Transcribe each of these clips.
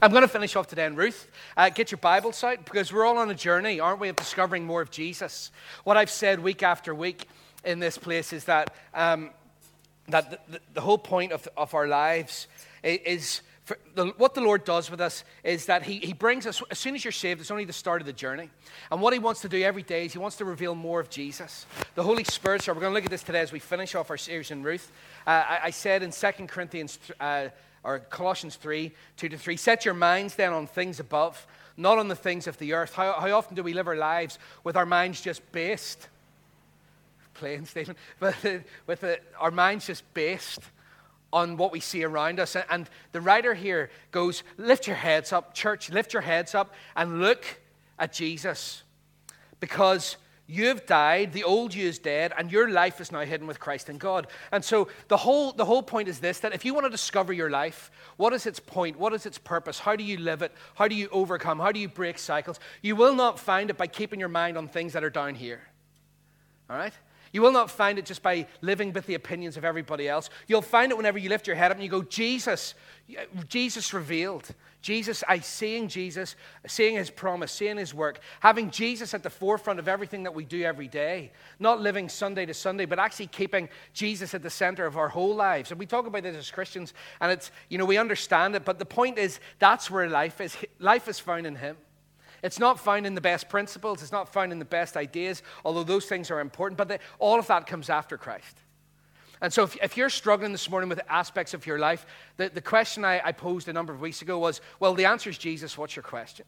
I'm going to finish off today in Ruth. Get your Bibles out, because we're all on a journey, aren't we, of discovering more of Jesus. What I've said week after week in this place is that the whole point of our lives is what the Lord does with us is that He brings us, as soon as you're saved, it's only the start of the journey. And what He wants to do every day is He wants to reveal more of Jesus. The Holy Spirit, so we're going to look at this today as we finish off our series in Ruth. I said in 2 Corinthians or Colossians 3, 2-3, set your minds then on things above, not on the things of the earth. How often do we live our lives with our minds just based? Plain statement. With our minds just based on what we see around us. And the writer here goes, lift your heads up, church, lift your heads up and look at Jesus. Because you've died, the old you is dead, and your life is now hidden with Christ in God. And so the whole point is this, that if you want to discover your life, what is its point? What is its purpose? How do you live it? How do you overcome? How do you break cycles? You will not find it by keeping your mind on things that are down here. All right? You will not find it just by living with the opinions of everybody else. You'll find it whenever you lift your head up and you go, Jesus revealed. Seeing Jesus, seeing His promise, seeing His work, having Jesus at the forefront of everything that we do every day. Not living Sunday to Sunday, but actually keeping Jesus at the center of our whole lives. And we talk about this as Christians, and it's, we understand it, but the point is, that's where life is. Life is found in Him. It's not found in the best principles. It's not found in the best ideas, although those things are important. But all of that comes after Christ. And so if you're struggling this morning with aspects of your life, the question I posed a number of weeks ago was, well, the answer is Jesus. What's your question?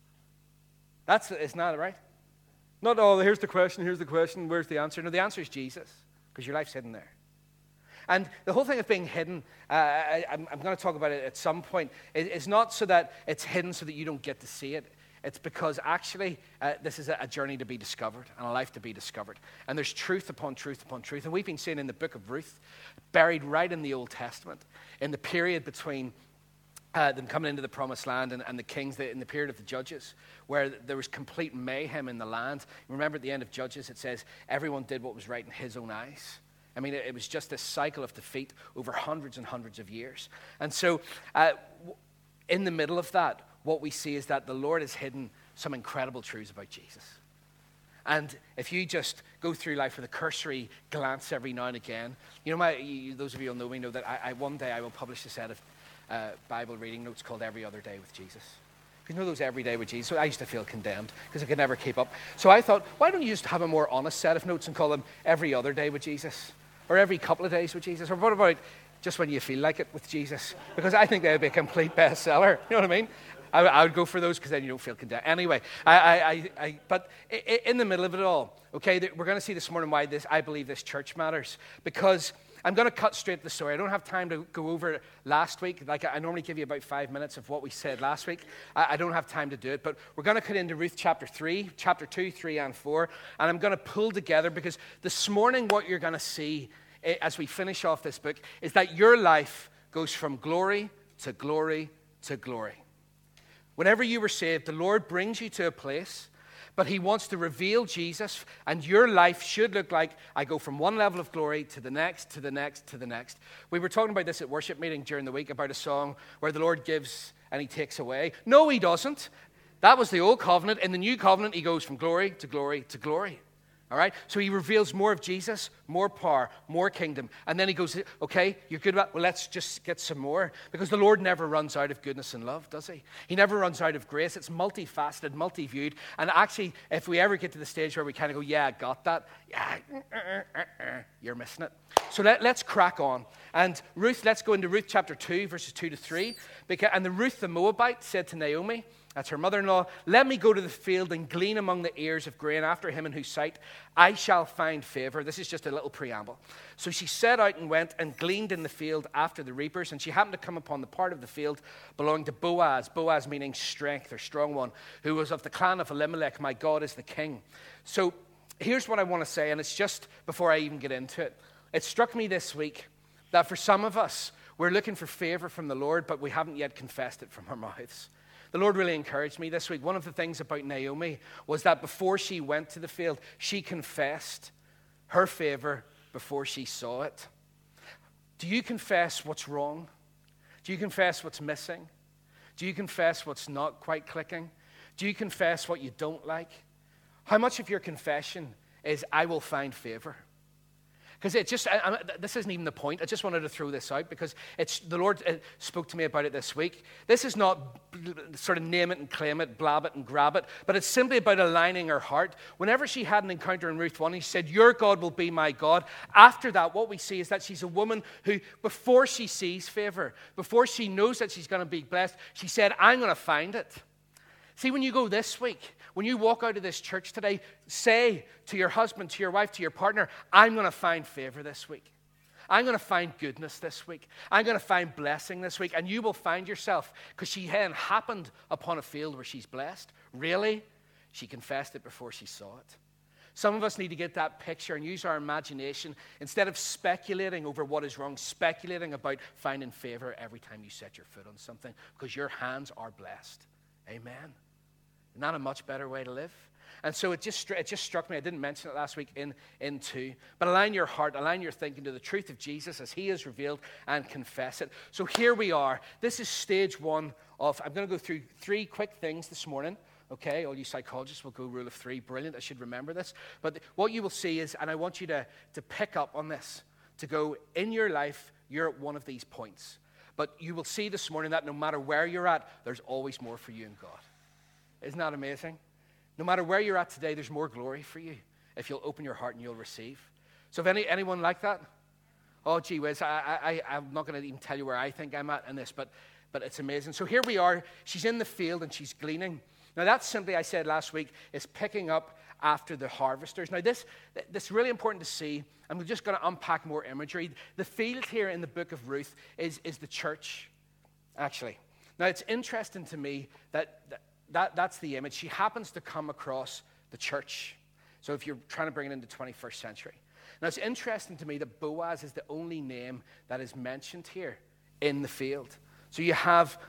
Isn't that right? Not, oh, here's the question, where's the answer? No, the answer is Jesus, because your life's hidden there. And the whole thing of being hidden, I'm going to talk about it at some point, is not so that it's hidden so that you don't get to see it. It's because actually this is a journey to be discovered and a life to be discovered. And there's truth upon truth upon truth. And we've been seeing in the book of Ruth, buried right in the Old Testament, in the period between them coming into the promised land and the kings, in the period of the judges, where there was complete mayhem in the land. Remember at the end of Judges, it says everyone did what was right in his own eyes. I mean, it was just this cycle of defeat over hundreds and hundreds of years. And so in the middle of that, what we see is that the Lord has hidden some incredible truths about Jesus. And if you just go through life with a cursory glance every now and again, those of you who know me know that one day I will publish a set of Bible reading notes called Every Other Day with Jesus. You know those Every Day with Jesus? So I used to feel condemned because I could never keep up. So I thought, why don't you just have a more honest set of notes and call them Every Other Day with Jesus? Or Every Couple of Days with Jesus? Or what about just when you feel like it with Jesus? Because I think that would be a complete bestseller. You know what I mean? I would go for those because then you don't feel condemned. Anyway, but in the middle of it all, okay, we're going to see this morning why I believe this church matters. Because I'm going to cut straight to the story. I don't have time to go over last week. Like I normally give you about 5 minutes of what we said last week. I don't have time to do it. But we're going to cut into Ruth chapter 3, chapter 2, 3, and 4. And I'm going to pull together because this morning what you're going to see as we finish off this book is that your life goes from glory to glory to glory. Whenever you were saved, the Lord brings you to a place, but He wants to reveal Jesus, and your life should look like, I go from one level of glory to the next, to the next, to the next. We were talking about this at worship meeting during the week, about a song where the Lord gives and He takes away. No, He doesn't. That was the old covenant. In the new covenant, He goes from glory to glory to glory. All right? So He reveals more of Jesus, more power, more kingdom. And then He goes, okay, you're good about, well, let's just get some more. Because the Lord never runs out of goodness and love, does He? He never runs out of grace. It's multifaceted, multi-viewed. And actually, if we ever get to the stage where we kind of go, yeah, I got that, you're missing it. So let's crack on. And Ruth, let's go into Ruth chapter 2, verses 2-3. And the Ruth the Moabite said to Naomi, that's her mother-in-law, let me go to the field and glean among the ears of grain after him in whose sight I shall find favor. This is just a little preamble. So she set out and went and gleaned in the field after the reapers, and she happened to come upon the part of the field belonging to Boaz, Boaz meaning strength or strong one, who was of the clan of Elimelech. My God is the king. So here's what I want to say, and it's just before I even get into it. It struck me this week that for some of us, we're looking for favor from the Lord, but we haven't yet confessed it from our mouths. The Lord really encouraged me this week. One of the things about Naomi was that before she went to the field, she confessed her favor before she saw it. Do you confess what's wrong? Do you confess what's missing? Do you confess what's not quite clicking? Do you confess what you don't like? How much of your confession is, I will find favor? Because this isn't even the point. I just wanted to throw this out because the Lord spoke to me about it this week. This is not sort of name it and claim it, blab it and grab it, but it's simply about aligning her heart. Whenever she had an encounter in Ruth 1, he said, your God will be my God. After that, what we see is that she's a woman who, before she sees favor, before she knows that she's going to be blessed, she said, I'm going to find it. See, when you go this week, when you walk out of this church today, say to your husband, to your wife, to your partner, I'm going to find favor this week. I'm going to find goodness this week. I'm going to find blessing this week. And you will find yourself, because she then happened upon a field where she's blessed. Really? She confessed it before she saw it. Some of us need to get that picture and use our imagination. Instead of speculating over what is wrong, speculating about finding favor every time you set your foot on something, because your hands are blessed. Amen. Not a much better way to live. And so it just struck me. I didn't mention it last week in 2. But align your heart, align your thinking to the truth of Jesus as he is revealed, and confess it. So here we are. This is stage 1 of, I'm going to go through 3 quick things this morning. Okay, all you psychologists will go rule of 3. Brilliant, I should remember this. But what you will see is, and I want you to pick up on this, to go in your life, you're at one of these points. But you will see this morning that no matter where you're at, there's always more for you in God. Isn't that amazing? No matter where you're at today, there's more glory for you if you'll open your heart and you'll receive. So if anyone like that? Oh, gee whiz, I'm not going to even tell you where I think I'm at in this, but it's amazing. So here we are. She's in the field and she's gleaning. Now that's simply, I said last week, is picking up after the harvesters. Now this is really important to see, and we're just going to unpack more imagery. The field here in the book of Ruth is the church, actually. Now it's interesting to me that's the image. She happens to come across the church. So if you're trying to bring it into 21st century. Now it's interesting to me that Boaz is the only name that is mentioned here in the field. So you have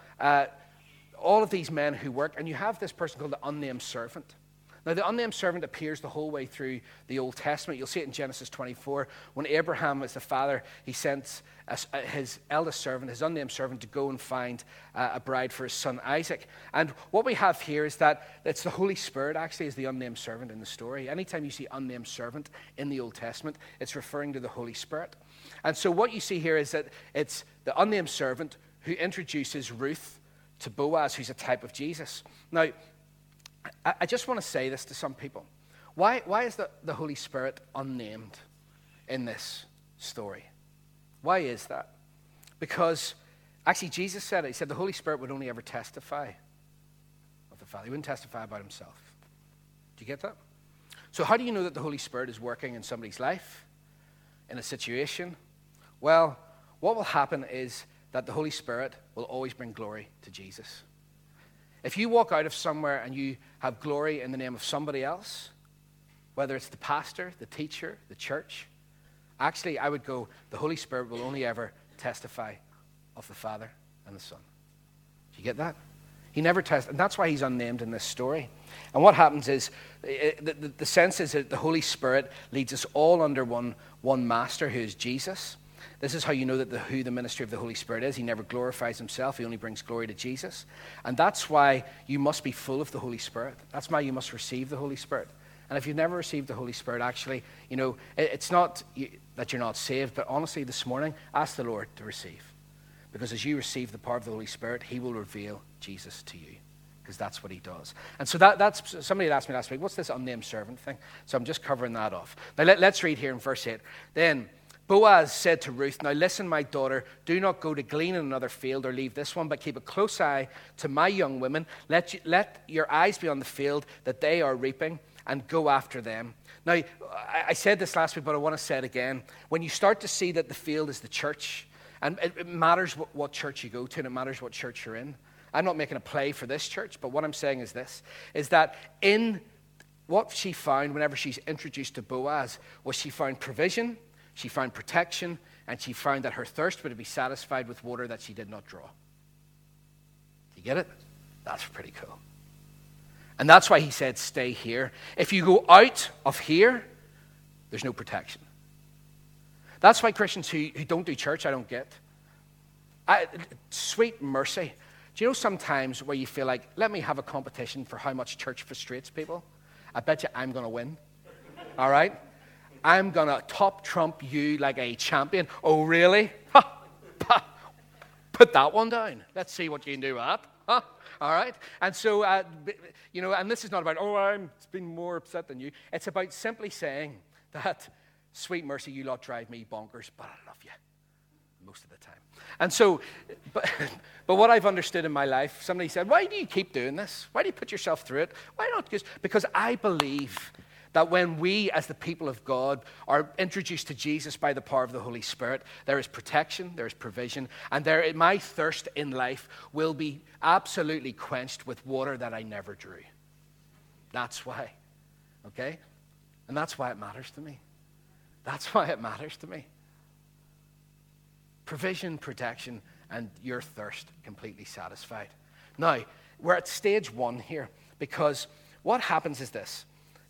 all of these men who work, and you have this person called the unnamed servant. Now, the unnamed servant appears the whole way through the Old Testament. You'll see it in Genesis 24. When Abraham was the father, he sent his eldest servant, his unnamed servant, to go and find a bride for his son Isaac. And what we have here is that it's the Holy Spirit, actually, is the unnamed servant in the story. Anytime you see unnamed servant in the Old Testament, it's referring to the Holy Spirit. And so what you see here is that it's the unnamed servant who introduces Ruth to Boaz, who's a type of Jesus. Now, I just want to say this to some people. Why is the Holy Spirit unnamed in this story? Why is that? Because actually Jesus said it. He said the Holy Spirit would only ever testify of the Father. He wouldn't testify about himself. Do you get that? So how do you know that the Holy Spirit is working in somebody's life, in a situation? Well, what will happen is that the Holy Spirit will always bring glory to Jesus. If you walk out of somewhere and you have glory in the name of somebody else, whether it's the pastor, the teacher, the church, actually I would go, the Holy Spirit will only ever testify of the Father and the Son. Do you get that? He never and that's why he's unnamed in this story. And what happens is, the sense is that the Holy Spirit leads us all under one master, who is Jesus. This is how you know that who the ministry of the Holy Spirit is. He never glorifies himself. He only brings glory to Jesus. And that's why you must be full of the Holy Spirit. That's why you must receive the Holy Spirit. And if you've never received the Holy Spirit, actually, you know, it's not that you're not saved, but honestly, this morning, ask the Lord to receive. Because as you receive the power of the Holy Spirit, he will reveal Jesus to you. Because that's what he does. And so that's somebody had asked me last week, what's this unnamed servant thing? So I'm just covering that off. Now let's read here in verse 8. Then Boaz said to Ruth, now listen, my daughter, do not go to glean in another field or leave this one, but keep a close eye to my young women. Let your eyes be on the field that they are reaping, and go after them. Now, I said this last week, but I want to say it again. When you start to see that the field is the church, and it matters what church you go to, and it matters what church you're in. I'm not making a play for this church, but what I'm saying is this, is that in what she found whenever she's introduced to Boaz, was she found provision, she found protection, and she found that her thirst would be satisfied with water that she did not draw. Do you get it? That's pretty cool. And that's why he said, stay here. If you go out of here, there's no protection. That's why Christians who don't do church, I don't get. Sweet mercy. Do you know sometimes where you feel like, let me have a competition for how much church frustrates people? I bet you I'm going to win. All right? I'm going to top trump you like a champion. Oh, really? Ha! Ha! Put that one down. Let's see what you can do with that. Huh? All right? And so, and this is not about, I'm being more upset than you. It's about simply saying that, sweet mercy, you lot drive me bonkers, but I love you most of the time. And so, but what I've understood in my life, somebody said, why do you keep doing this? Why do you put yourself through it? Why not? Because I believe that when we, as the people of God, are introduced to Jesus by the power of the Holy Spirit, there is protection, there is provision, and my thirst in life will be absolutely quenched with water that I never drew. That's why, okay? And that's why it matters to me. That's why it matters to me. Provision, protection, and your thirst completely satisfied. Now, we're at stage 1 here, because what happens is this.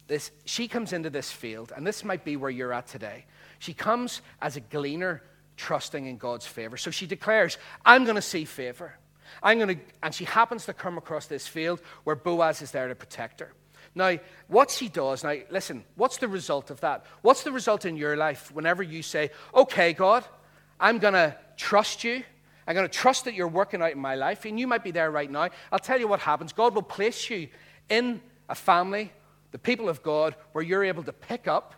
She comes into this field, and this might be where you're at today. She comes as a gleaner, trusting in God's favor. So she declares, I'm going to see favor. And she happens to come across this field where Boaz is there to protect her. Now, what she does, now listen, what's the result of that? What's the result in your life whenever you say, okay, God, I'm going to trust you. I'm going to trust that you're working out in my life. And you might be there right now. I'll tell you what happens. God will place you in a family, the people of God, where you're able to pick up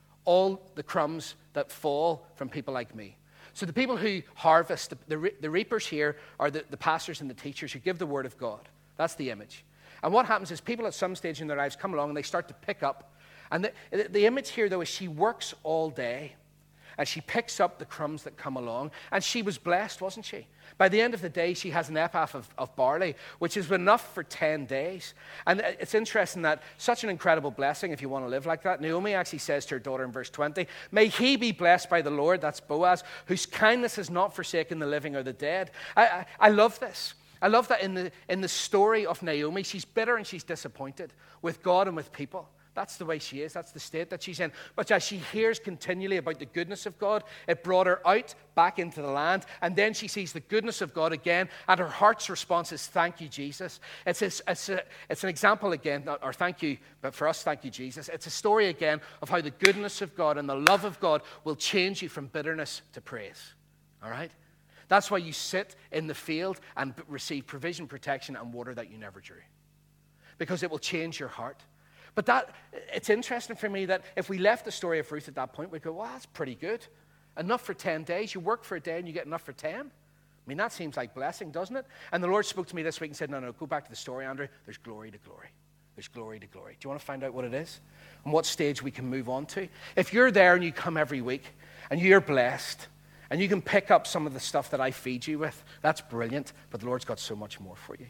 all the crumbs that fall from people like me. So the people who harvest, the reapers here are the pastors and the teachers who give the word of God. That's the image. And what happens is people at some stage in their lives come along and they start to pick up. And the image here, though, is she works all day. And she picks up the crumbs that come along. And she was blessed, wasn't she? By the end of the day, she has an ephah of barley, which is enough for 10 days. And it's interesting that such an incredible blessing, if you want to live like that. Naomi actually says to her daughter in verse 20, may he be blessed by the Lord, that's Boaz, whose kindness has not forsaken the living or the dead. I love this. I love that in the story of Naomi, she's bitter and she's disappointed with God and with people. That's the way she is. That's the state that she's in. But as she hears continually about the goodness of God, it brought her out back into the land. And then she sees the goodness of God again. And her heart's response is, thank you, Jesus. It's an example again, or thank you, but for us, thank you, Jesus. It's a story again of how the goodness of God and the love of God will change you from bitterness to praise. All right? That's why you sit in the field and receive provision, protection, and water that you never drew. Because it will change your heart. But it's interesting for me that if we left the story of Ruth at that point, we'd go, well, that's pretty good. Enough for 10 days. You work for a day and you get enough for 10. I mean, that seems like blessing, doesn't it? And the Lord spoke to me this week and said, no, go back to the story, Andrew. There's glory to glory. There's glory to glory. Do you want to find out what it is? And what stage we can move on to? If you're there and you come every week and you're blessed and you can pick up some of the stuff that I feed you with, that's brilliant. But the Lord's got so much more for you.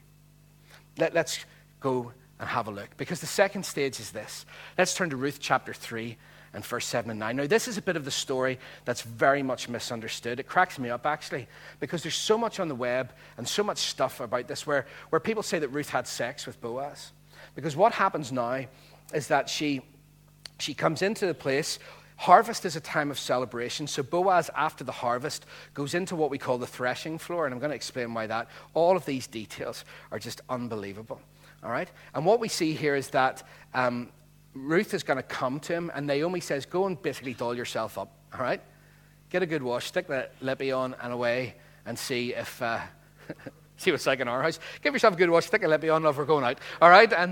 Let's go and have a look. Because the second stage is this. Let's turn to Ruth chapter 3 and verse 7 and 9. Now, this is a bit of the story that's very much misunderstood. It cracks me up, actually, because there's so much on the web and so much stuff about this where people say that Ruth had sex with Boaz. Because what happens now is that she comes into the place. Harvest is a time of celebration. So Boaz, after the harvest, goes into what we call the threshing floor. And I'm going to explain why that. All of these details are just unbelievable. All right? And what we see here is that Ruth is going to come to him, and Naomi says, go and basically doll yourself up. All right? Get a good wash, stick the lippy on and away, and see if... see what's like in our house. Give yourself a good wash, stick a lippy on, love, we're going out. All right? And,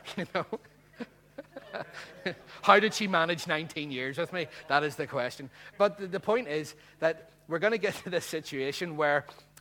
how did she manage 19 years with me? That is the question. But the point is that we're going to get to this situation where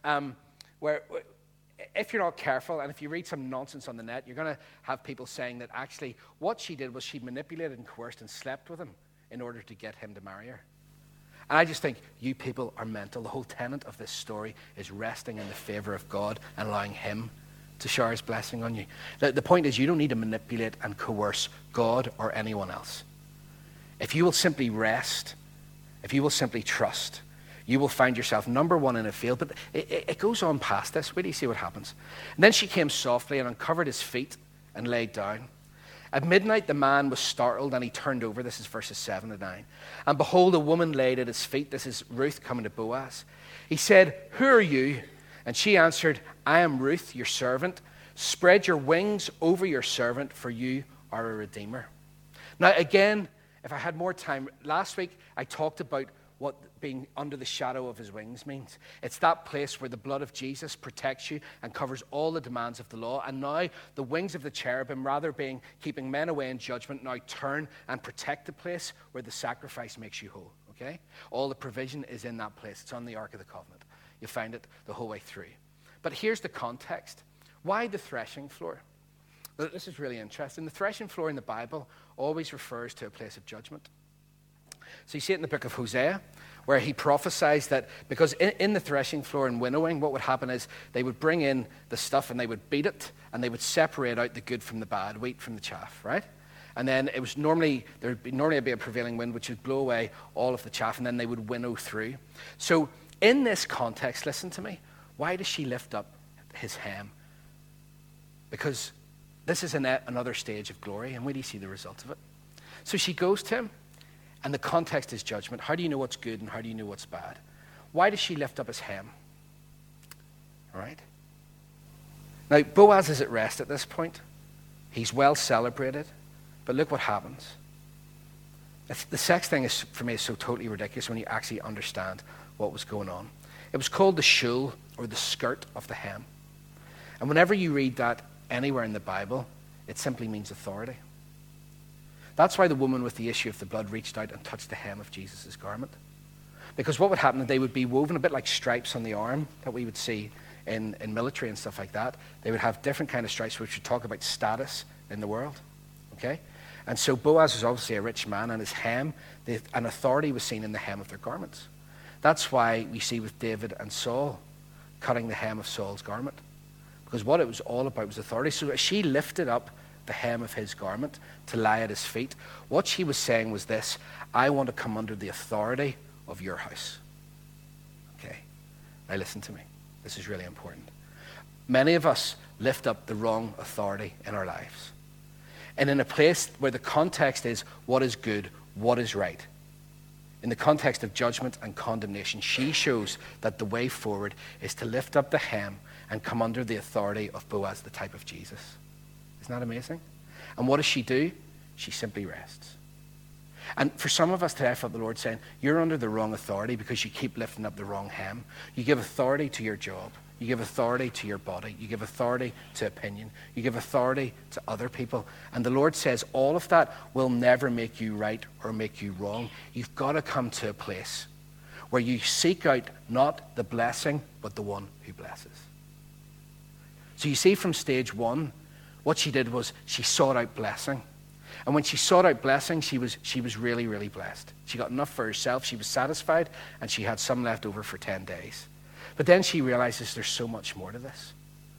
if you're not careful, and if you read some nonsense on the net, you're going to have people saying that actually what she did was she manipulated and coerced and slept with him in order to get him to marry her. And I just think you people are mental. The whole tenet of this story is resting in the favor of God and allowing him to shower his blessing on you. The point is you don't need to manipulate and coerce God or anyone else. If you will simply rest, if you will simply trust, you will find yourself number one in a field. But it goes on past this. Wait till you see what happens. And then she came softly and uncovered his feet and laid down. At midnight the man was startled and he turned over. This is verses 7 to 9. And behold, a woman laid at his feet. This is Ruth coming to Boaz. He said, who are you? And she answered, I am Ruth, your servant. Spread your wings over your servant, for you are a redeemer. Now, again, if I had more time, last week I talked about what being under the shadow of his wings means. It's that place where the blood of Jesus protects you and covers all the demands of the law. And now the wings of the cherubim, rather being keeping men away in judgment, now turn and protect the place where the sacrifice makes you whole. Okay? All the provision is in that place. It's on the Ark of the Covenant. You'll find it the whole way through. But here's the context. Why the threshing floor? Well, this is really interesting. The threshing floor in the Bible always refers to a place of judgment. So you see it in the book of Hosea, where he prophesies that because in the threshing floor and winnowing, what would happen is they would bring in the stuff and they would beat it and they would separate out the good from the bad, wheat from the chaff, right? And then it was there'd be a prevailing wind which would blow away all of the chaff, and then they would winnow through. So in this context, listen to me, why does she lift up his hem? Because this is another stage of glory, and where do you see the result of it? So she goes to him, and the context is judgment. How do you know what's good and how do you know what's bad? Why does she lift up his hem? All right? Now, Boaz is at rest at this point. He's well celebrated, but look what happens. The sex thing is, for me, is so totally ridiculous when you actually understand what was going on. It was called the shul, or the skirt of the hem. And whenever you read that anywhere in the Bible, it simply means authority. That's why the woman with the issue of the blood reached out and touched the hem of Jesus' garment. Because what would happen is they would be woven a bit like stripes on the arm that we would see in military and stuff like that. They would have different kind of stripes which would talk about status in the world. Okay? And so Boaz was obviously a rich man, and his hem, an authority was seen in the hem of their garments. That's why we see with David and Saul cutting the hem of Saul's garment. Because what it was all about was authority. So as she lifted up the hem of his garment to lie at his feet, what she was saying was this: I want to come under the authority of your house. Okay? Now listen to me. This is really important. Many of us lift up the wrong authority in our lives. And in a place where the context is what is good, what is right, in the context of judgment and condemnation, she shows that the way forward is to lift up the hem and come under the authority of Boaz, the type of Jesus. Isn't that amazing? And what does she do? She simply rests. And for some of us today, I felt the Lord saying, you're under the wrong authority because you keep lifting up the wrong hem. You give authority to your job. You give authority to your body. You give authority to opinion. You give authority to other people. And the Lord says all of that will never make you right or make you wrong. You've got to come to a place where you seek out not the blessing, but the one who blesses. So you see from stage one, what she did was she sought out blessing. And when she sought out blessing, she was really, really blessed. She got enough for herself. She was satisfied, and she had some left over for 10 days. But then she realizes there's so much more to this.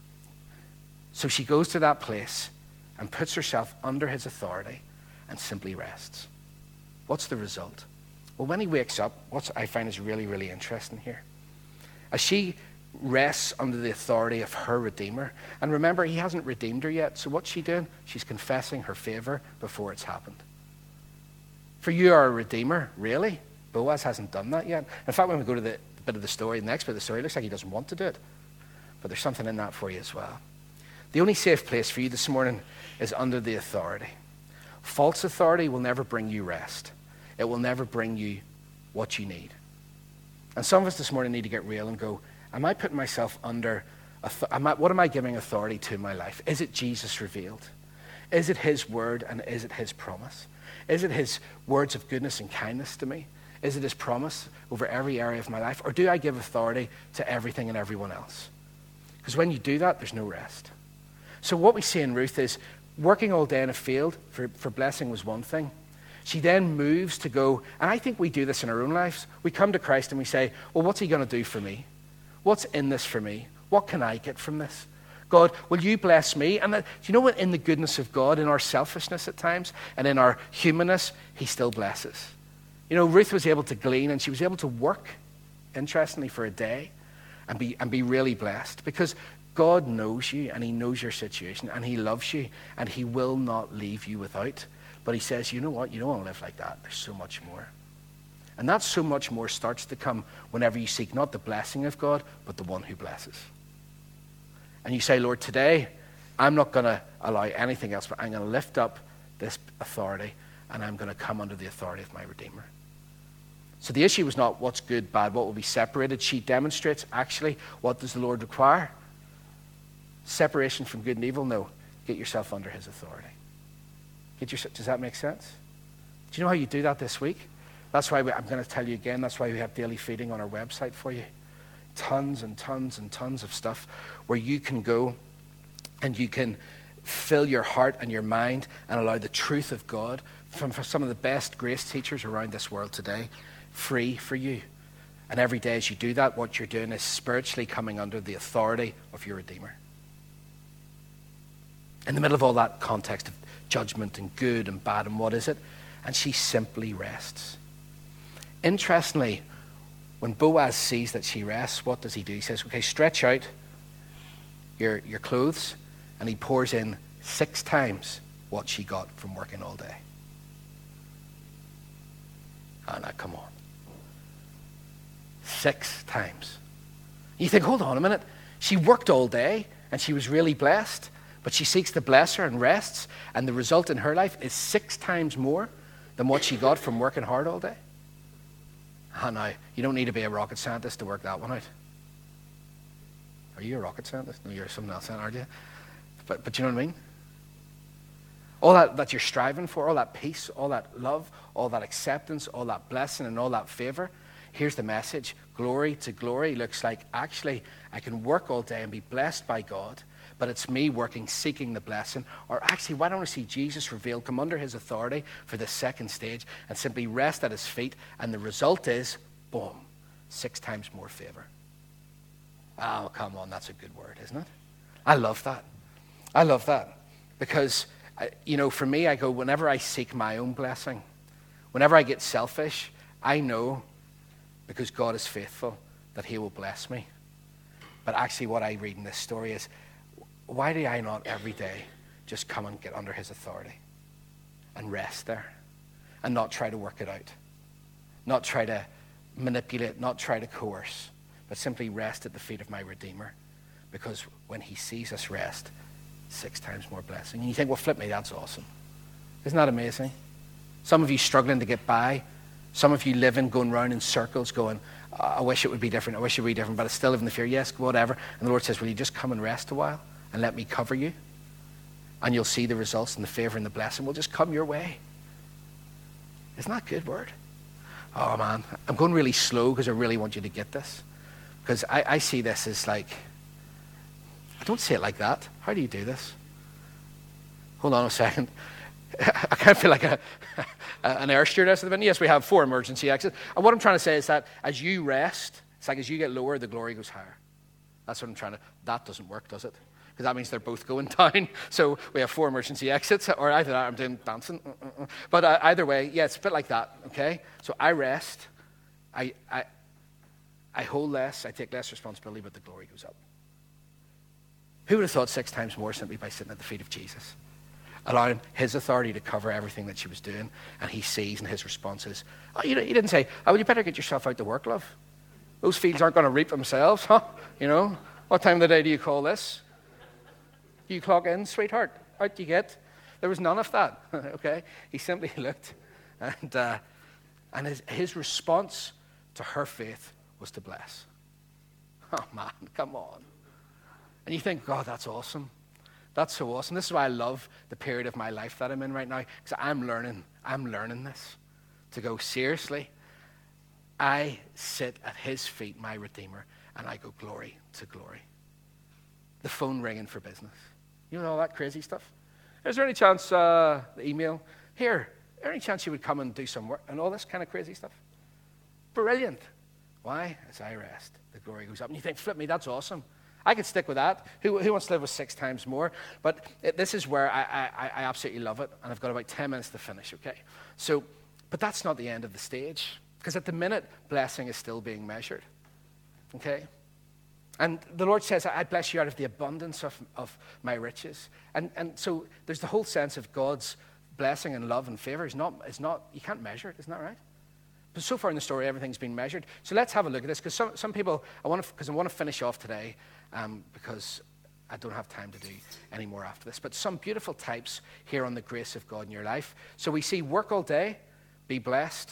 So she goes to that place and puts herself under his authority and simply rests. What's the result? Well, when he wakes up, what I find is really, really interesting here. As she rests under the authority of her Redeemer, and remember, he hasn't redeemed her yet, so what's she doing? She's confessing her favor before it's happened. For you are a Redeemer, really? Boaz hasn't done that yet. In fact, when we go to the bit of the story, the next bit of the story, it looks like he doesn't want to do it. But there's something in that for you as well. The only safe place for you this morning is under the authority. False authority will never bring you rest. It will never bring you what you need. And some of us this morning need to get real and go, am I putting myself under, what am I giving authority to in my life? Is it Jesus revealed? Is it his word and is it his promise? Is it his words of goodness and kindness to me? Is it his promise over every area of my life? Or do I give authority to everything and everyone else? Because when you do that, there's no rest. So what we see in Ruth is working all day in a field for blessing was one thing. She then moves to go, and I think we do this in our own lives. We come to Christ and we say, well, what's he going to do for me? What's in this for me? What can I get from this? God, will you bless me? And do you know what? In the goodness of God, in our selfishness at times, and in our humanness, he still blesses. You know, Ruth was able to glean, and she was able to work, interestingly, for a day and be really blessed, because God knows you, and he knows your situation, and he loves you, and he will not leave you without. But he says, you know what? You don't want to live like that. There's so much more. And that so much more starts to come whenever you seek not the blessing of God, but the one who blesses. And you say, Lord, today I'm not going to allow anything else, but I'm going to lift up this authority, and I'm going to come under the authority of my Redeemer. So the issue was not what's good, bad, what will be separated. She demonstrates, actually, what does the Lord require? Separation from good and evil? No. Get yourself under his authority. Does that make sense? Do you know how you do that this week? That's why I'm going to tell you again, that's why we have daily feeding on our website for you. Tons and tons and tons of stuff where you can go and you can fill your heart and your mind and allow the truth of God from some of the best grace teachers around this world today free for you. And every day as you do that, what you're doing is spiritually coming under the authority of your Redeemer. In the middle of all that context of judgment and good and bad and what is it? And she simply rests. Interestingly, when Boaz sees that she rests, what does he do? He says, okay, stretch out your clothes, and he pours in 6 times what she got from working all day. Oh, now, come on. 6 times. You think, hold on a minute. She worked all day, and she was really blessed, but she seeks to bless her and rests, and the result in her life is 6 times more than what she got from working hard all day. Oh, now, you don't need to be a rocket scientist to work that one out. Are you a rocket scientist? No, you're something else, aren't you? But you know what I mean? All that you're striving for, all that peace, all that love, all that acceptance, all that blessing and all that favor, here's the message. Glory to glory looks like, actually, I can work all day and be blessed by God, but it's me working, seeking the blessing. Or actually, why don't I see Jesus revealed, come under his authority for the second stage and simply rest at his feet, and the result is, boom, 6 times more favor. Oh, come on, that's a good word, isn't it? I love that. I love that. Because, for me, I go, whenever I seek my own blessing, whenever I get selfish, I know, because God is faithful, that he will bless me. But actually what I read in this story is, why do I not every day just come and get under his authority and rest there and not try to work it out, not try to manipulate, not try to coerce, but simply rest at the feet of my Redeemer? Because when he sees us rest, 6 times more blessing. And you think, well, flip me, that's awesome. Isn't that amazing? Some of you struggling to get by. Some of you living, going round in circles, going, I wish it would be different, I wish it would be different, but I still live in the fear. Yes, whatever. And the Lord says, will you just come and rest a while and let me cover you? And you'll see the results and the favor and the blessing will just come your way. Isn't that a good word? Oh, man, I'm going really slow because I really want you to get this. Because I see this as like, I don't say it like that. How do you do this? Hold on a second. I kind of feel like an air stewardess at the minute. Yes, we have 4 emergency exits. And what I'm trying to say is that as you rest, it's like as you get lower, the glory goes higher. That's what I'm trying to... That doesn't work, does it? Because that means they're both going down. So we have 4 emergency exits, or either that, I'm doing dancing. But either way, yeah, it's a bit like that, okay? So I rest. I hold less. I take less responsibility, but the glory goes up. Who would have thought 6 times more simply by sitting at the feet of Jesus? Allowing his authority to cover everything that she was doing, and he sees, and his response is, oh, he didn't say, oh, well, you better get yourself out to work, love. Those fields aren't going to reap themselves, huh? What time of the day do you call this? You clock in, sweetheart. Out you get. There was none of that, okay? He simply looked, and his response to her faith was to bless. Oh, man, come on. And you think, God, that's awesome. That's so awesome. This is why I love the period of my life that I'm in right now, because I'm learning this. To go, seriously, I sit at his feet, my Redeemer, and I go glory to glory. The phone ringing for business. You know all that crazy stuff? Is there any chance, the email, here, is there any chance you would come and do some work, and all this kind of crazy stuff? Brilliant. Why? As I rest, the glory goes up. And you think, flip me, that's awesome. I could stick with that. Who wants to live with 6 times more? But this is where I absolutely love it, and I've got about 10 minutes to finish, okay? So, but that's not the end of the stage, because at the minute, blessing is still being measured, okay? And the Lord says, I bless you out of the abundance of my riches. And so there's the whole sense of God's blessing and love and favor is not, you can't measure it, isn't that right? But so far in the story, everything's been measured. So let's have a look at this, because some people, I want to finish off today, because I don't have time to do any more after this. But some beautiful types here on the grace of God in your life. So we see work all day, be blessed.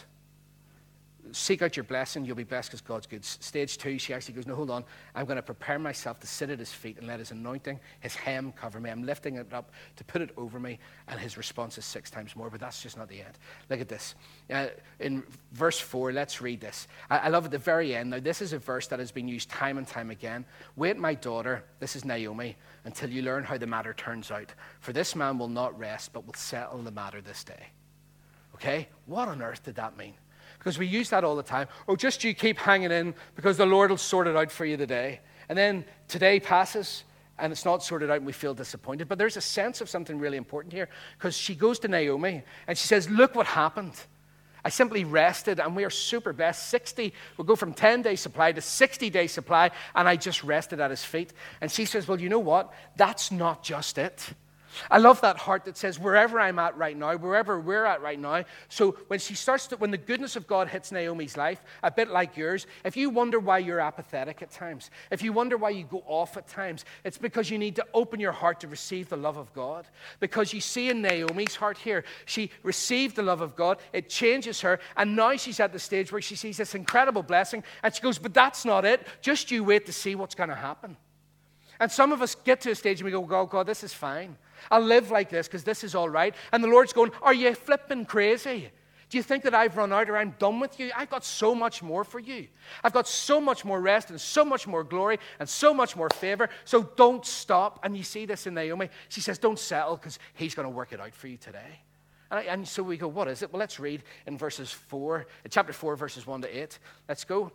Seek out your blessing, you'll be blessed because God's good. Stage 2, she actually goes, no, hold on. I'm going to prepare myself to sit at his feet and let his anointing, his hem cover me. I'm lifting it up to put it over me. And his response is 6 times more, but that's just not the end. Look at this. In verse 4, let's read this. I love at the very end. Now, this is a verse that has been used time and time again. Wait, my daughter, this is Naomi, until you learn how the matter turns out. For this man will not rest, but will settle the matter this day. Okay? What on earth did that mean? Because we use that all the time. Oh, just you keep hanging in because the Lord will sort it out for you today. And then today passes and it's not sorted out and we feel disappointed. But there's a sense of something really important here because she goes to Naomi and she says, look what happened. I simply rested and we are super blessed. 60, we'll go from 10-day supply to 60-day supply and I just rested at his feet. And she says, well, you know what? That's not just it. I love that heart that says, wherever I'm at right now, wherever we're at right now. So when when the goodness of God hits Naomi's life, a bit like yours, if you wonder why you're apathetic at times, if you wonder why you go off at times, it's because you need to open your heart to receive the love of God. Because you see in Naomi's heart here, she received the love of God, it changes her, and now she's at the stage where she sees this incredible blessing, and she goes, but that's not it. Just you wait to see what's going to happen. And some of us get to a stage and we go, God, this is fine. I'll live like this because this is all right. And the Lord's going, are you flipping crazy? Do you think that I've run out or I'm done with you? I've got so much more for you. I've got so much more rest and so much more glory and so much more favor. So don't stop. And you see this in Naomi. She says, don't settle because he's going to work it out for you today. And so we go, what is it? Well, let's read in chapter 4, verses 1 to 8. Let's go.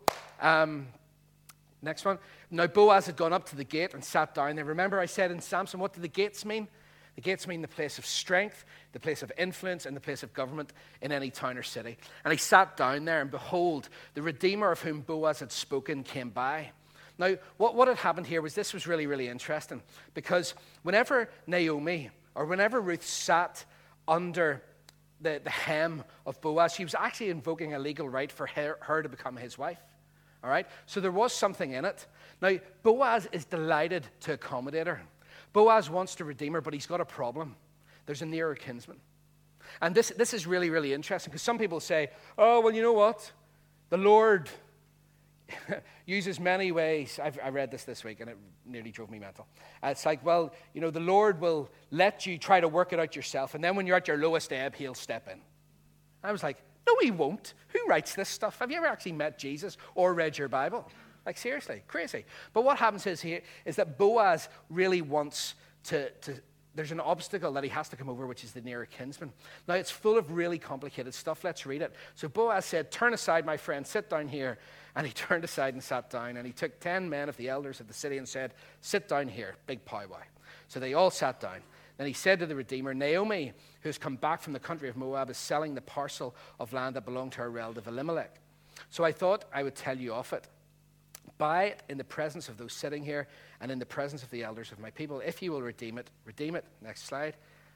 Next one. Now Boaz had gone up to the gate and sat down there. Remember I said in Samson, what do the gates mean? The gates mean the place of strength, the place of influence, and the place of government in any town or city. And he sat down there, and behold, the Redeemer of whom Boaz had spoken came by. Now, what had happened here was this was really, really interesting. Because whenever Naomi, or whenever Ruth sat under the hem of Boaz, she was actually invoking a legal right for her to become his wife. All right? So there was something in it. Now, Boaz is delighted to accommodate her. Boaz wants to redeem her, but he's got a problem. There's a nearer kinsman. And this is really, really interesting because some people say, oh, well, you know what? The Lord uses many ways. I read this week and it nearly drove me mental. It's like, well, you know, the Lord will let you try to work it out yourself. And then when you're at your lowest ebb, he'll step in. I was like, no, he won't. Who writes this stuff? Have you ever actually met Jesus or read your Bible? Like, seriously, crazy. But what happens is that Boaz really wants to there's an obstacle that he has to come over, which is the nearer kinsman. Now, it's full of really complicated stuff. Let's read it. So Boaz said, turn aside, my friend, sit down here. And he turned aside and sat down. And he took 10 men of the elders of the city and said, sit down here, big powwow. So they all sat down. Then he said to the Redeemer, Naomi, who has come back from the country of Moab, is selling the parcel of land that belonged to her relative Elimelech. So I thought I would tell you of it. Buy it in the presence of those sitting here and in the presence of the elders of my people. If you will redeem it, redeem it. Next slide.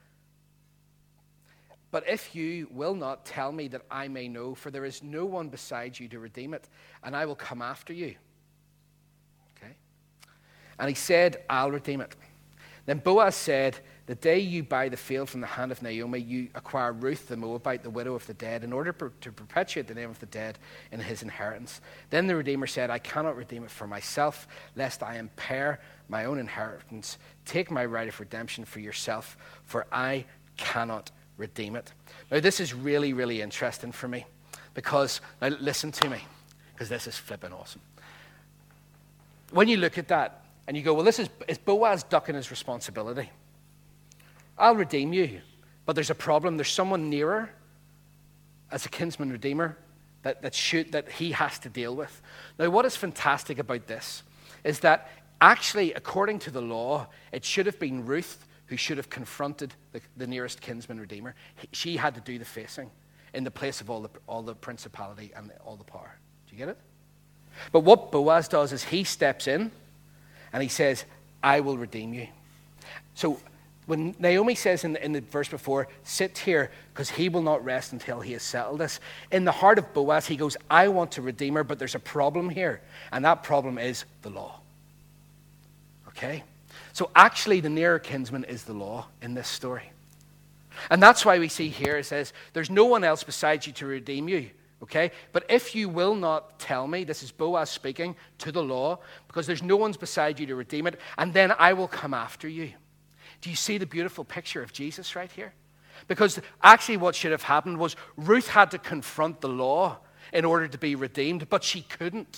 But if you will not, tell me that I may know, for there is no one beside you to redeem it, and I will come after you. Okay? And he said, I'll redeem it. Then Boaz said, the day you buy the field from the hand of Naomi, you acquire Ruth the Moabite, the widow of the dead, in order to perpetuate the name of the dead in his inheritance. Then the Redeemer said, I cannot redeem it for myself, lest I impair my own inheritance. Take my right of redemption for yourself, for I cannot redeem it. Now, this is really, really interesting for me, because, now listen to me, because this is flipping awesome. When you look at that, and you go, well, is Boaz ducking his responsibility? I'll redeem you, but there's a problem. There's someone nearer as a kinsman redeemer that he has to deal with. Now, what is fantastic about this is that actually, according to the law, it should have been Ruth who should have confronted the nearest kinsman redeemer. She had to do the facing in the place of all the principality and all the power. Do you get it? But what Boaz does is he steps in and he says, I will redeem you. So when Naomi says in the verse before, sit here because he will not rest until he has settled this, in the heart of Boaz, he goes, I want to redeem her, but there's a problem here. And that problem is the law. Okay? So actually, the nearer kinsman is the law in this story. And that's why we see here, it says, there's no one else besides you to redeem you. Okay? But if you will not tell me, this is Boaz speaking to the law, because there's no one's beside you to redeem it, and then I will come after you. Do you see the beautiful picture of Jesus right here? Because actually what should have happened was Ruth had to confront the law in order to be redeemed, but she couldn't.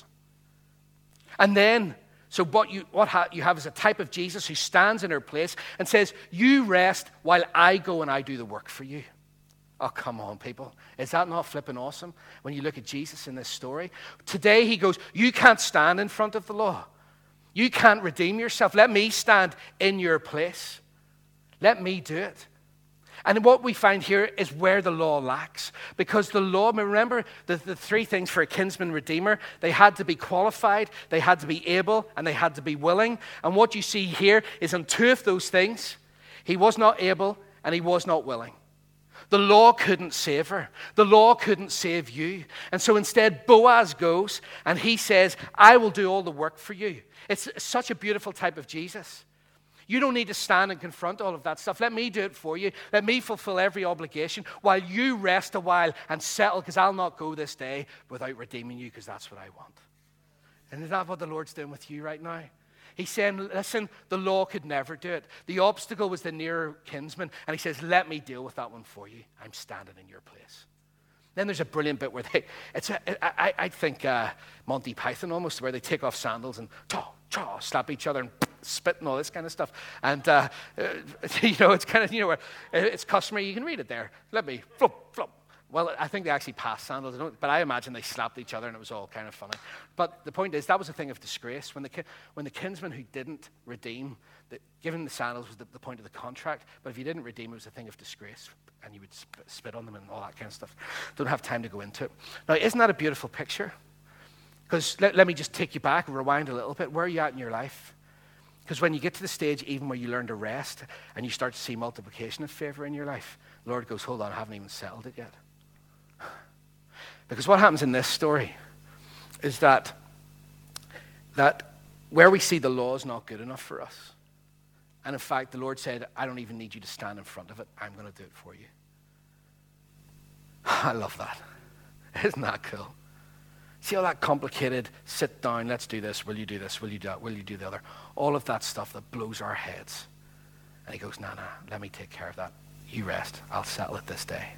And then, so what you have is a type of Jesus who stands in her place and says, you rest while I go and I do the work for you. Oh, come on, people. Is that not flipping awesome when you look at Jesus in this story? Today he goes, you can't stand in front of the law. You can't redeem yourself. Let me stand in your place. Let me do it. And what we find here is where the law lacks. Because the law, remember the three things for a kinsman redeemer, they had to be qualified, they had to be able, and they had to be willing. And what you see here is on two of those things, he was not able and he was not willing. The law couldn't save her. The law couldn't save you. And so instead, Boaz goes and he says, I will do all the work for you. It's such a beautiful type of Jesus. You don't need to stand and confront all of that stuff. Let me do it for you. Let me fulfill every obligation while you rest a while and settle, because I'll not go this day without redeeming you, because that's what I want. And is that what the Lord's doing with you right now? He's saying, listen, the law could never do it. The obstacle was the nearer kinsman. And he says, let me deal with that one for you. I'm standing in your place. Then there's a brilliant bit where I think Monty Python almost, where they take off sandals and slap each other and spit and all this kind of stuff. And, it's kind of, where it's customary. You can read it there. Let me, flop, flop. Well, I think they actually passed sandals, but I imagine they slapped each other and it was all kind of funny. But the point is, that was a thing of disgrace. When the kinsman who didn't redeem, giving the sandals was the point of the contract, but if you didn't redeem, it was a thing of disgrace, and you would spit on them and all that kind of stuff. Don't have time to go into it. Now, isn't that a beautiful picture? Because let me just take you back and rewind a little bit. Where are you at in your life? Because when you get to the stage even where you learn to rest and you start to see multiplication of favor in your life, the Lord goes, hold on, I haven't even settled it yet. Because what happens in this story is that where we see the law is not good enough for us. And in fact, the Lord said, I don't even need you to stand in front of it. I'm going to do it for you. I love that. Isn't that cool? See all that complicated, sit down, let's do this, will you do this, will you do that, will you do the other? All of that stuff that blows our heads. And he goes, nah, let me take care of that. You rest. I'll settle it this day.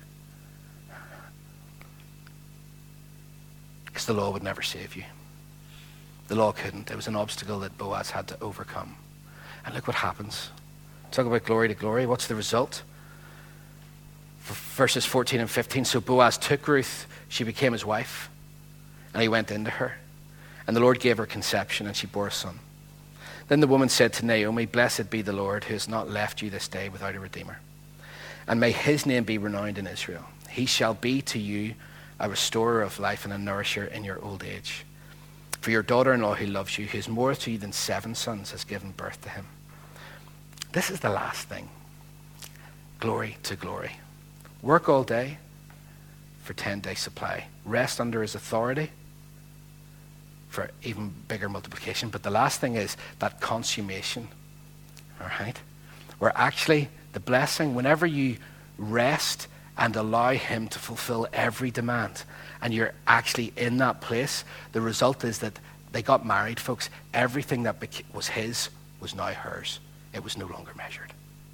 Because the law would never save you. The law couldn't. It was an obstacle that Boaz had to overcome. And look what happens. Talk about glory to glory. What's the result? Verses 14 and 15. So Boaz took Ruth. She became his wife. And he went into her. And the Lord gave her conception, and she bore a son. Then the woman said to Naomi, blessed be the Lord, who has not left you this day without a redeemer. And may his name be renowned in Israel. He shall be to you a restorer of life and a nourisher in your old age. For your daughter-in-law who loves you, who is more to you than 7 sons, has given birth to him. This is the last thing. Glory to glory. Work all day for 10-day supply. Rest under his authority for even bigger multiplication. But the last thing is that consummation. All right? Where actually the blessing, whenever you rest and allow him to fulfill every demand, and you're actually in that place, the result is that they got married, folks. Everything that was his was now hers. It was no longer measured.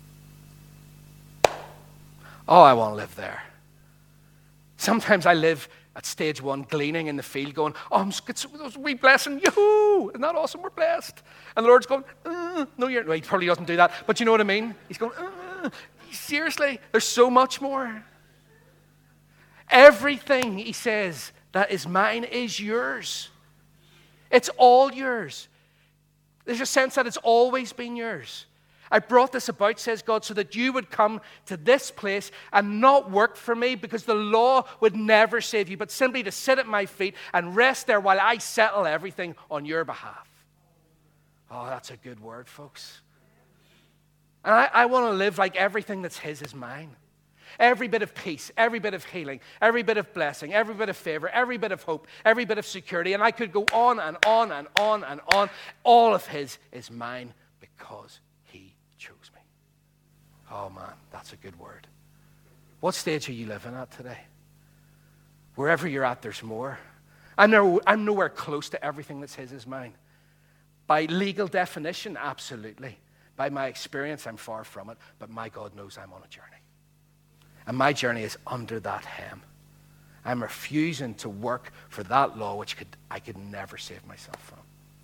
Oh, I want to live there. Sometimes I live at stage 1, gleaning in the field, going, oh, I'm get those wee blessing, yoo-hoo! Isn't that awesome? We're blessed. And the Lord's going, no, you're. Well, he probably doesn't do that, but you know what I mean? He's going, seriously, there's so much more. Everything, he says, that is mine is yours. It's all yours. There's a sense that it's always been yours. I brought this about, says God, so that you would come to this place and not work for me, because the law would never save you, but simply to sit at my feet and rest there while I settle everything on your behalf. Oh, that's a good word, folks. And I want to live like everything that's his is mine. Every bit of peace, every bit of healing, every bit of blessing, every bit of favor, every bit of hope, every bit of security. And I could go on and on and on and on. All of his is mine because he chose me. Oh man, that's a good word. What stage are you living at today? Wherever you're at, there's more. I'm nowhere close to everything that's his is mine. By legal definition, absolutely. By my experience, I'm far from it. But my God knows I'm on a journey. And my journey is under that hem. I'm refusing to work for that law which I could never save myself from.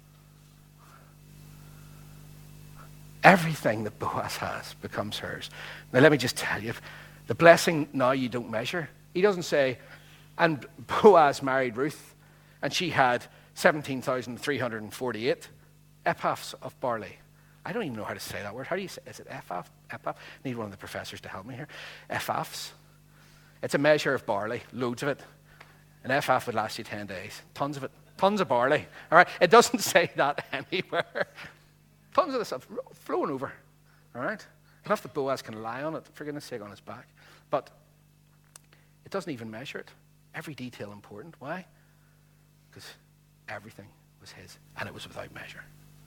Everything that Boaz has becomes hers. Now let me just tell you, the blessing now you don't measure. He doesn't say, and Boaz married Ruth, and she had 17,348 ephahs of barley. I don't even know how to say that word. How do you say? Is it ephah? Ephah? I need one of the professors to help me here. Ephahs. It's a measure of barley, loads of it. An ephah would last you 10 days. Tons of it. Tons of barley. All right? It doesn't say that anywhere. Tons of this stuff flowing over. All right? Enough that Boaz can lie on it, for goodness sake, on his back. But it doesn't even measure it. Every detail important. Why? Because everything was his, and it was without measure.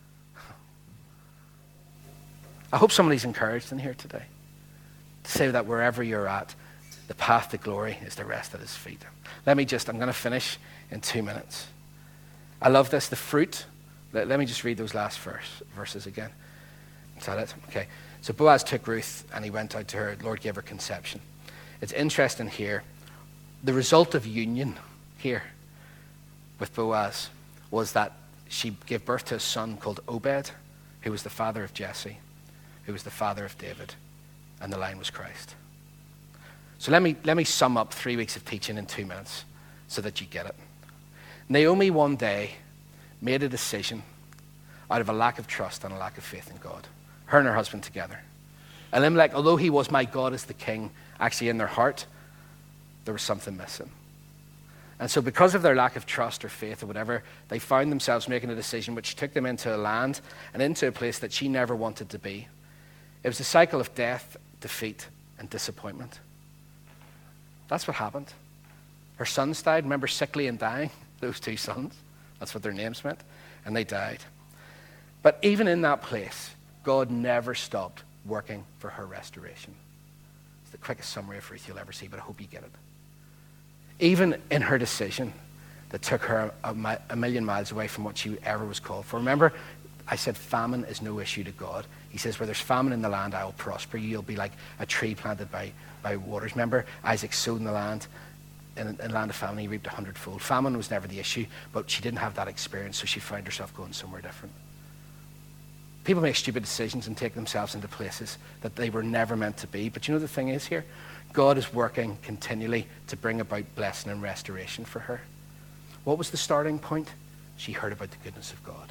I hope somebody's encouraged in here today to say that wherever you're at, the path to glory is to rest at his feet. I'm going to finish in 2 minutes. I love this, the fruit. Let me just read those last verses again. Is that it? Okay. So Boaz took Ruth and he went out to her. The Lord gave her conception. It's interesting here. The result of union here with Boaz was that she gave birth to a son called Obed, who was the father of Jesse, who was the father of David, and the line was Christ. So let me sum up 3 weeks of teaching in 2 minutes so that you get it. Naomi one day made a decision out of a lack of trust and a lack of faith in God. Her and her husband together. Elimelech, although he was my God as the king, actually in their heart, there was something missing. And so because of their lack of trust or faith or whatever, they found themselves making a decision which took them into a land and into a place that she never wanted to be. It was a cycle of death, defeat, and disappointment. That's what happened. Her sons died. Remember, sickly and dying? Those two sons. That's what their names meant. And they died. But even in that place, God never stopped working for her restoration. It's the quickest summary of Ruth you'll ever see, but I hope you get it. Even in her decision that took her a million miles away from what she ever was called for. Remember, I said famine is no issue to God. He says, where there's famine in the land, I will prosper you. You'll be like a tree planted by waters. Remember, Isaac sowed in the land, in land of famine, he reaped 100-fold. Famine was never the issue, but she didn't have that experience, so she found herself going somewhere different. People make stupid decisions and take themselves into places that they were never meant to be. But you know the thing is here? God is working continually to bring about blessing and restoration for her. What was the starting point? She heard about the goodness of God.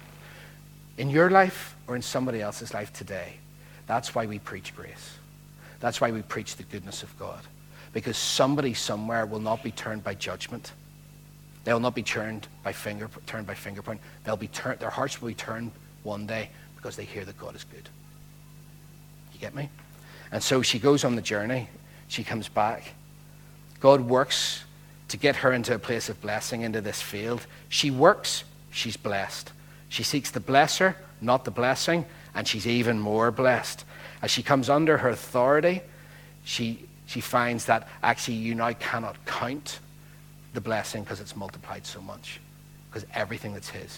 In your life or in somebody else's life today, that's why we preach grace. That's why we preach the goodness of God. Because somebody somewhere will not be turned by judgment. They'll not be turned by finger point. Their hearts will be turned one day because they hear that God is good. You get me? And so she goes on the journey. She comes back. God works to get her into a place of blessing, into this field. She works, she's blessed. She seeks the blesser, not the blessing, and she's even more blessed. As she comes under her authority, she finds that actually you now cannot count the blessing because it's multiplied so much, because everything that's his.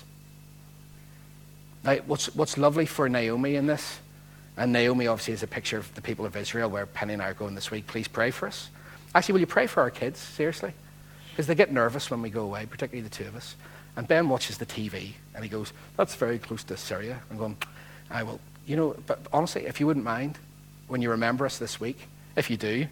Now, what's lovely for Naomi in this, and Naomi obviously is a picture of the people of Israel, where Penny and I are going this week. Please pray for us. Actually, will you pray for our kids? Seriously? Because they get nervous when we go away, particularly the two of us. And Ben watches the TV, and he goes, that's very close to Syria. I'm going, I will. You know, but honestly, if you wouldn't mind, when you remember us this week, if you do,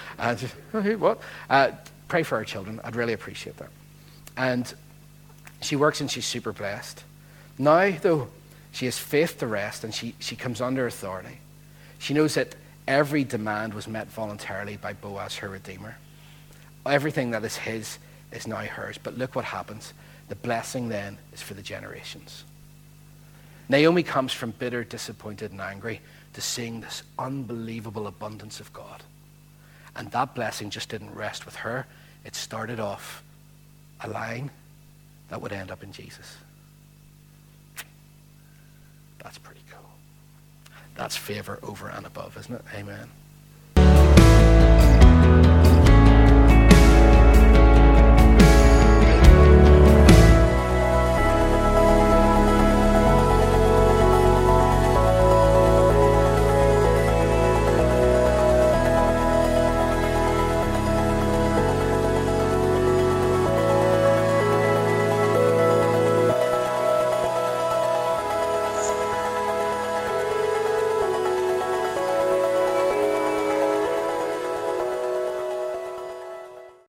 pray for our children. I'd really appreciate that. And she works and she's super blessed. Now, though, she has faith to rest and she comes under authority. She knows that every demand was met voluntarily by Boaz, her Redeemer. Everything that is his is now hers. But look what happens. The blessing then is for the generations. Naomi comes from bitter, disappointed, and angry to seeing this unbelievable abundance of God. And that blessing just didn't rest with her. It started off a line that would end up in Jesus. That's pretty cool. That's favor over and above, isn't it? Amen.